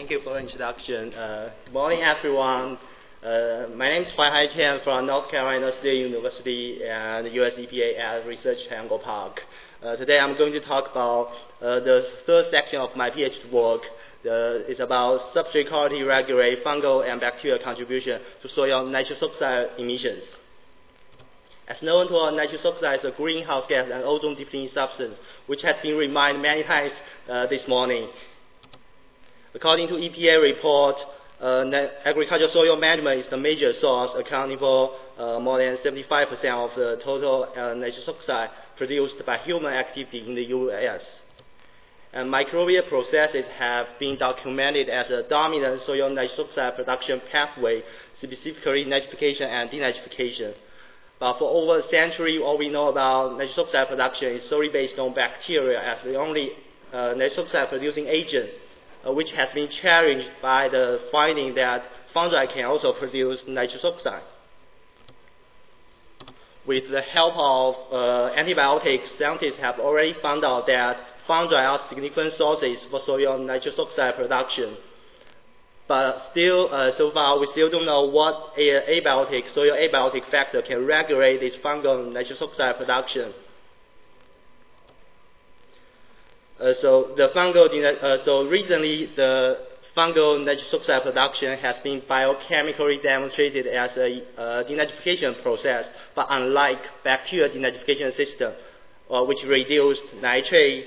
Thank you for the introduction. Good morning, everyone. My name is Huaihai Qian from North Carolina State University and US EPA at Research Triangle Park. Today I'm going to talk about the third section of my PhD work. It's about substrate quality regulate fungal and bacterial contribution to soil nitrous oxide emissions. As known to all, nitrous oxide is a greenhouse gas and ozone depleting substance, which has been reminded many times this morning. According to EPA report, agricultural soil management is the major source, accounting for more than 75% of the total nitrous oxide produced by human activity in the U.S. And microbial processes have been documented as a dominant soil nitrous oxide production pathway, specifically nitrification and denitrification. But for over a century, all we know about nitrous oxide production is solely based on bacteria as the only nitrous oxide producing agent, which has been challenged by the finding that fungi can also produce nitrous oxide. With the help of antibiotics, scientists have already found out that fungi are significant sources for soil nitrous oxide production. But still, so far, we still don't know what soil abiotic factor can regulate this fungal nitrous oxide production. So recently, the fungal nitrous oxide production has been biochemically demonstrated as a denitrification process, but unlike bacterial denitrification system, which reduce nitrate.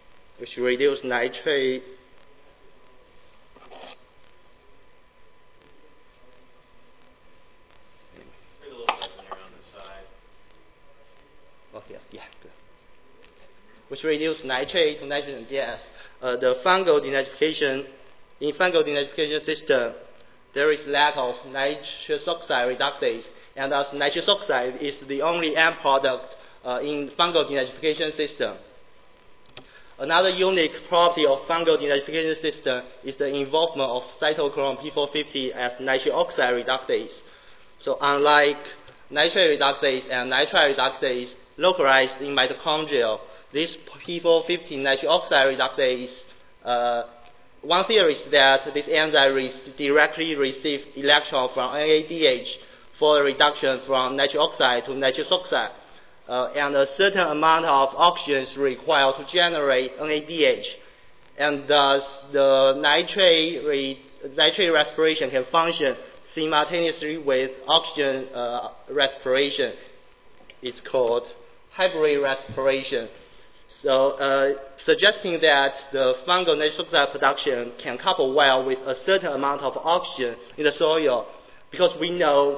Which reduce nitrate to nitrogen gas. The fungal denitrification system, there is lack of nitrous oxide reductase, and thus nitrous oxide is the only end product in fungal denitrification system. Another unique property of fungal denitrification system is the involvement of cytochrome P450 as nitric oxide reductase. So unlike nitrate reductase and nitrite reductase localized in mitochondria, this P450 nitric oxide reductase, one theory is that this enzyme directly receives electron from NADH for a reduction from nitric oxide to nitrous oxide. And a certain amount of oxygen is required to generate NADH. And thus, the nitrate respiration can function simultaneously with oxygen respiration. It's called hybrid respiration. So, suggesting that the fungal nitrous oxide production can couple well with a certain amount of oxygen in the soil, because we know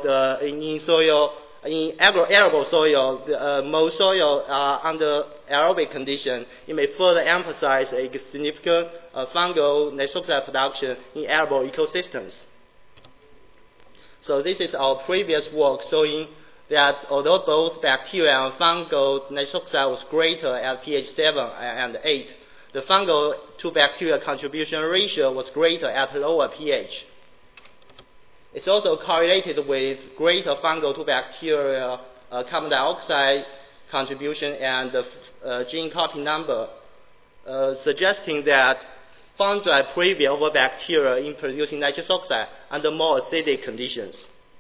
in arable soil, most soil are under aerobic condition. It may further emphasize a significant fungal nitrous oxide production in arable ecosystems. So this is our previous work showing that although both bacteria and fungal nitrous oxide was greater at pH 7 and 8, the fungal to bacteria contribution ratio was greater at lower pH. It's also correlated with greater fungal to bacteria carbon dioxide contribution and the gene copy number, suggesting that fungi prevail over bacteria in producing nitrous oxide under more acidic conditions.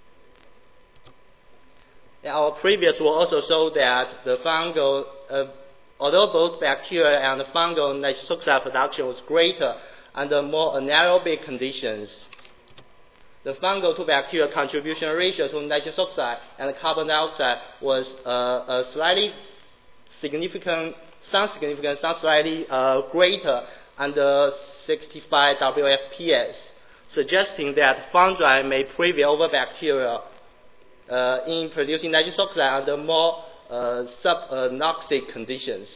Our previous work also showed that the fungal, although both bacteria and the fungal nitrous oxide production was greater under more anaerobic conditions, the fungal to bacteria contribution ratio to nitrous oxide and carbon dioxide was slightly greater under 65 WFPS, suggesting that fungi may prevail over bacteria in producing nitrous oxide under more subanoxic conditions.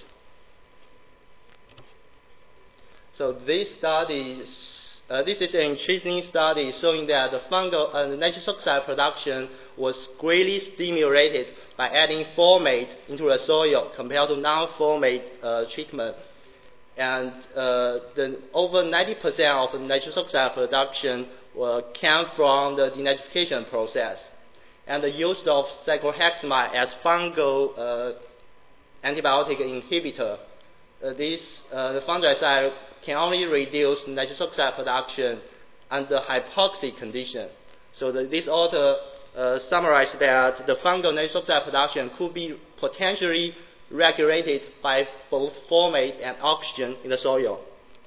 So this is an interesting study showing that the fungal nitrous oxide production was greatly stimulated by adding formate into the soil compared to non-formate treatment. And over 90% of the nitrous oxide production came from the denitrification process. And the use of cyclohexamide as fungal antibiotic inhibitor the fungicide can only reduce nitrous oxide production under hypoxic condition. So this author summarized that the fungal nitrous oxide production could be potentially regulated by both formate and oxygen in the soil.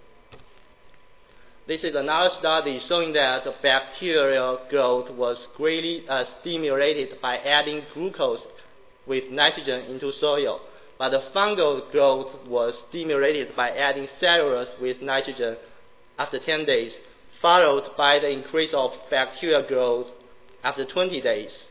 This is another study showing that the bacterial growth was greatly stimulated by adding glucose with nitrogen into soil, but the fungal growth was stimulated by adding cellulose with nitrogen after 10 days, followed by the increase of bacterial growth after 20 days.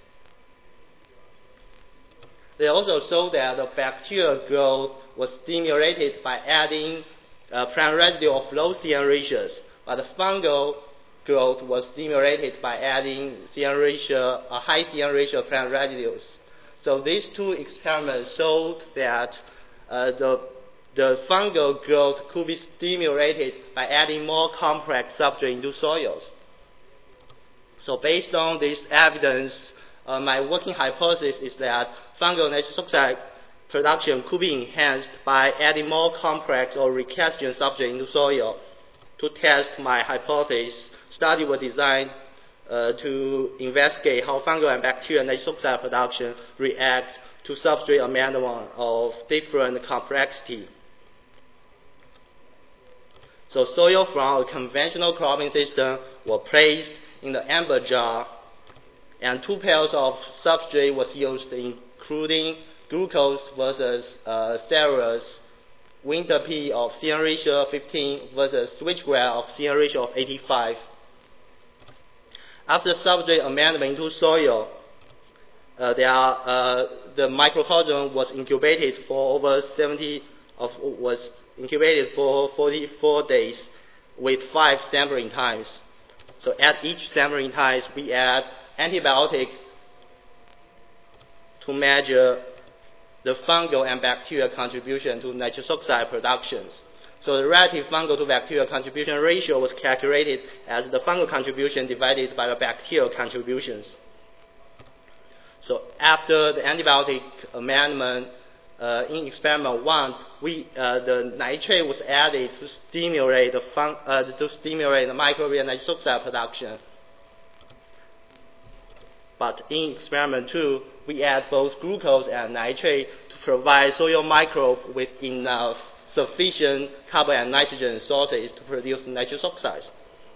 They also showed that the bacterial growth was stimulated by adding plant residue of low CN ratios, but the fungal growth was stimulated by adding high CN ratio plant residues. So these two experiments showed that the fungal growth could be stimulated by adding more complex substrate into soils. So based on this evidence, my working hypothesis is that fungal nitrous oxide production could be enhanced by adding more complex or recalcitrant substrate into soil. To test my hypothesis, study was designed to investigate how fungal and bacterial nitrous oxide production react to substrate amendment of different complexity. So soil from a conventional cropping system were placed in the amber jar, and 2 pairs of substrate was used, including glucose versus cellulose, winter pea of CN ratio 15 versus switchgrass of CN ratio of 85. After substrate amendment into soil, the microorganism was incubated for over 44 days with 5 sampling times. So at each sampling times, we add antibiotic to measure the fungal and bacterial contribution to nitrous oxide productions. So the relative fungal to bacterial contribution ratio was calculated as the fungal contribution divided by the bacterial contributions. So after the antibiotic amendment in experiment 1, the nitrate was added to stimulate the microbial nitrous oxide production. But in experiment 2, we add both glucose and nitrate to provide soil microbe with enough sufficient carbon and nitrogen sources to produce nitrous oxides.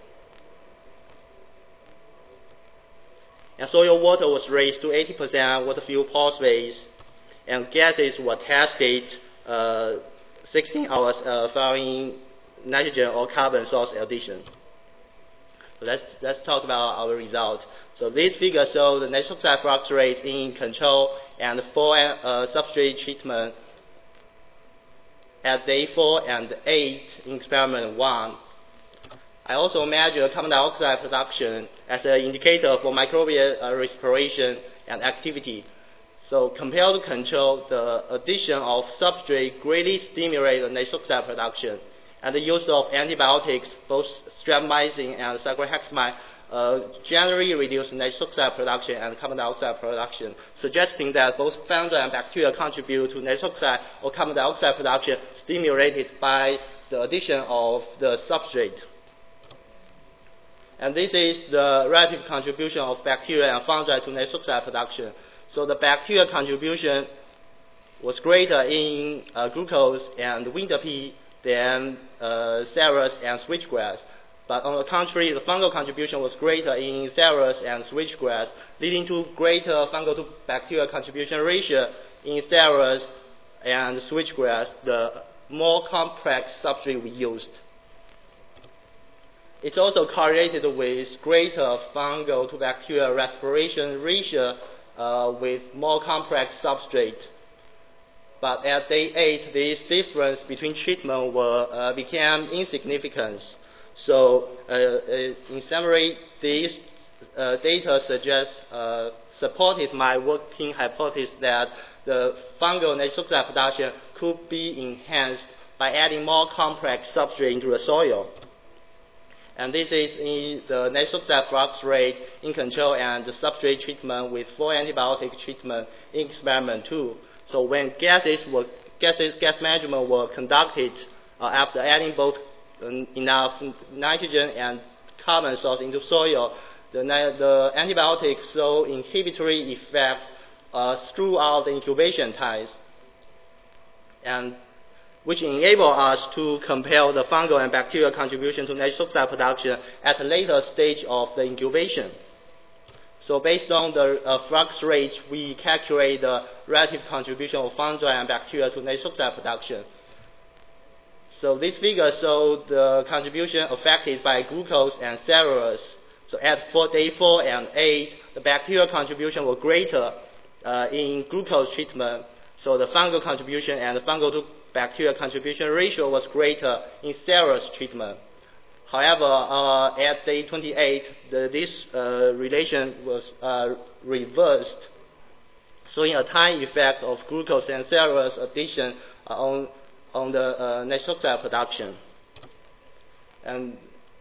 And soil water was raised to 80% water-fuel pore space, and gases were tested 16 hours following nitrogen or carbon source addition. So let's talk about our result. So this figure shows the nitrous oxide flux rate in control and for substrate treatment at day 4 and 8 in experiment 1. I also measure carbon dioxide production as an indicator for microbial respiration and activity. So compared to control, the addition of substrate greatly stimulates the nitrous oxide production, and the use of antibiotics, both streptomycin and cyclohexamide, generally reduce nitrous oxide production and carbon dioxide production, suggesting that both fungal and bacteria contribute to nitrous oxide or carbon dioxide production stimulated by the addition of the substrate. And this is the relative contribution of bacteria and fungi to nitrous oxide production. So the bacterial contribution was greater in glucose and winter pea than cellulose and switchgrass. But on the contrary, the fungal contribution was greater in cellulose and switchgrass, leading to greater fungal to bacterial contribution ratio in cellulose and switchgrass, the more complex substrate we used. It's also correlated with greater fungal to bacterial respiration ratio with more complex substrate. But at day 8, this difference between treatment became insignificant. So in summary, these data supported my working hypothesis that the fungal nitrous oxide production could be enhanced by adding more complex substrate into the soil. And this is in the nitrous oxide flux rate in control and the substrate treatment with 4 antibiotic treatment in experiment 2. So when gases were gas management were conducted after adding both enough nitrogen and carbon source into soil. The antibiotics show inhibitory effect throughout the incubation times, and which enable us to compare the fungal and bacterial contribution to nitrous oxide production at a later stage of the incubation. So based on the flux rates, we calculate the relative contribution of fungi and bacteria to nitrous oxide production. So this figure shows the contribution affected by glucose and cellulose. So at day 4 and 8, the bacterial contribution was greater in glucose treatment. So the fungal contribution and the fungal to bacterial contribution ratio was greater in cellulose treatment. However, at day 28, this relation was reversed, showing a time effect of glucose and cellulose addition on the nitrous oxide production. And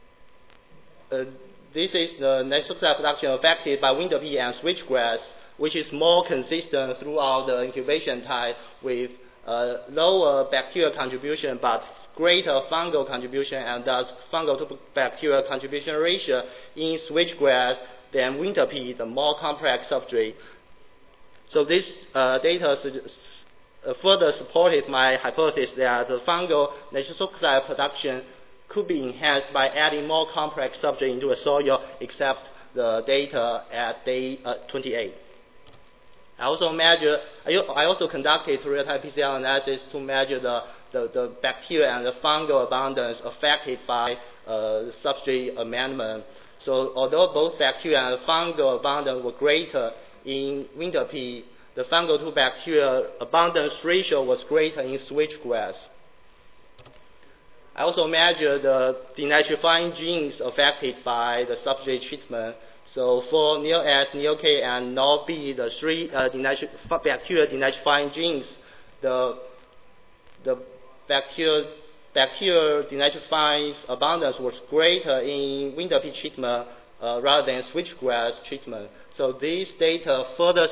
this is the nitrous oxide production affected by winter pea and switchgrass, which is more consistent throughout the incubation time with lower bacterial contribution but greater fungal contribution, and thus fungal to bacterial contribution ratio in switchgrass than winter pea, the more complex substrate. So this data further supported my hypothesis that the fungal nitrous oxide production could be enhanced by adding more complex substrate into the soil, except the data at day 28. I also conducted real-time PCR analysis to measure the bacteria and the fungal abundance affected by substrate amendment. So although both bacteria and fungal abundance were greater in winter pea, the fungal to bacteria abundance ratio was greater in switchgrass. I also measured the denitrifying genes affected by the substrate treatment. So for NEO-S, NEO-K, and NOR-B, the three bacterial denitrifying genes, the bacterial denitrifying abundance was greater in winter pea treatment rather than switchgrass treatment. So these data further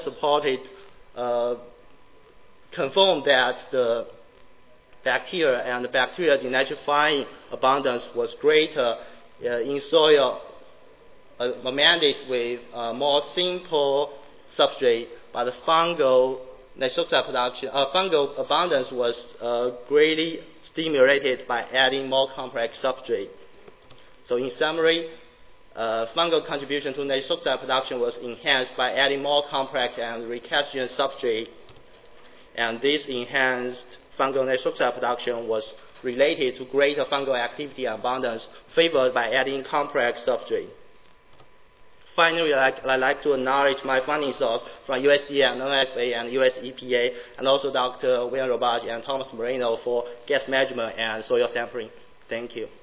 confirmed that the bacteria and the bacterial denitrifying abundance was greater in soil amended with more simple substrate, but the fungal nitrous oxide production, fungal abundance was greatly stimulated by adding more complex substrate. So in summary, fungal contribution to nitrous oxide production was enhanced by adding more complex and recalcitrant substrate, and this enhanced fungal nitrous oxide production was related to greater fungal activity and abundance favored by adding complex substrate. Finally, I'd like to acknowledge my funding source from USDA and NFA and US EPA, and also Dr. William Robach and Thomas Moreno for gas management and soil sampling. Thank you.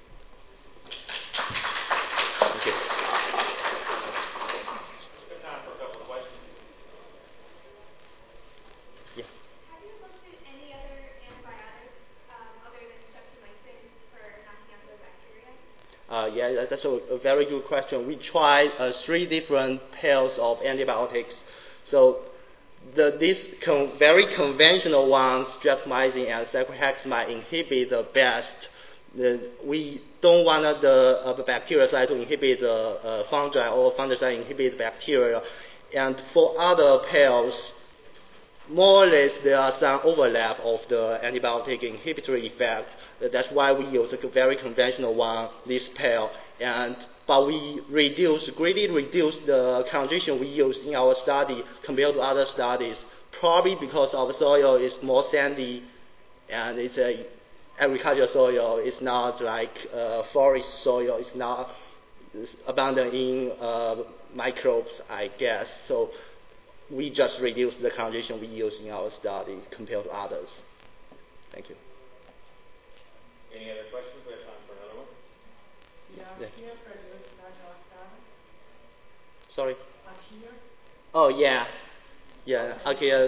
Thank you. Time for a couple of questions. Yeah. Have you looked at any other antibiotics other than streptomycin for knocking out the bacteria? Yeah, that's a very good question. We tried 3 different pairs of antibiotics. So these very conventional ones, streptomycin and cyclohexamide, inhibit the best. We don't want the bactericide to inhibit the fungi, or fungicide inhibit bacteria. And for other pairs, more or less there are some overlap of the antibiotic inhibitory effect. That's why we use a very conventional one, this pair. But we greatly reduced the concentration we used in our study compared to other studies, probably because our soil is more sandy and it's a agricultural soil. It's not like forest soil. It's not abundant in microbes, I guess. So we just reduced the concentration we use in our study compared to others. Thank you. Any other questions? We have time for another one. Yeah. Here produce nitrous oxide. Sorry? Here. Oh, yeah. Yeah, okay.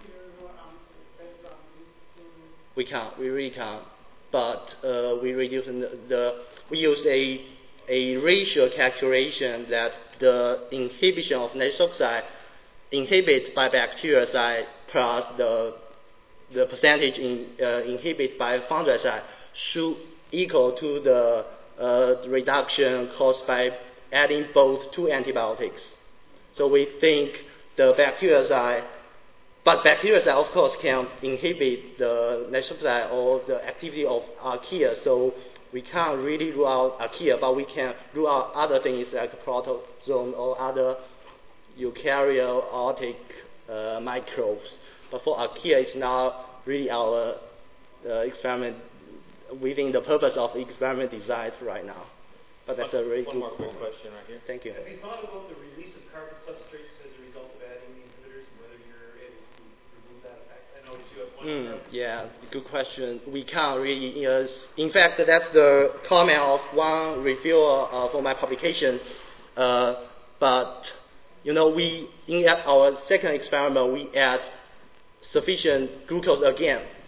We really can't. But we reduce we use a ratio calculation that the inhibition of nitrous oxide inhibited by bactericide plus the percentage inhibited by fundracide should equal to the reduction caused by adding both two antibiotics. So we think the bactericide, but bactericide of course can inhibit the nitrosamine or the activity of archaea, so we can't really rule out archaea, but we can rule out other things like protozoan or other eukaryotic microbes. But for archaea, it's not really our experiment within the purpose of the experiment design right now. But that's a very One good more quick point. question right here. Thank you. Have you thought about the release of carbon substrates as a result of adding the inhibitors and whether you're able to remove that effect? I noticed you have one carbon. Yeah, good question. We can't really. In fact, that's the comment of one reviewer for my publication. But we in our second experiment we add sufficient glucose again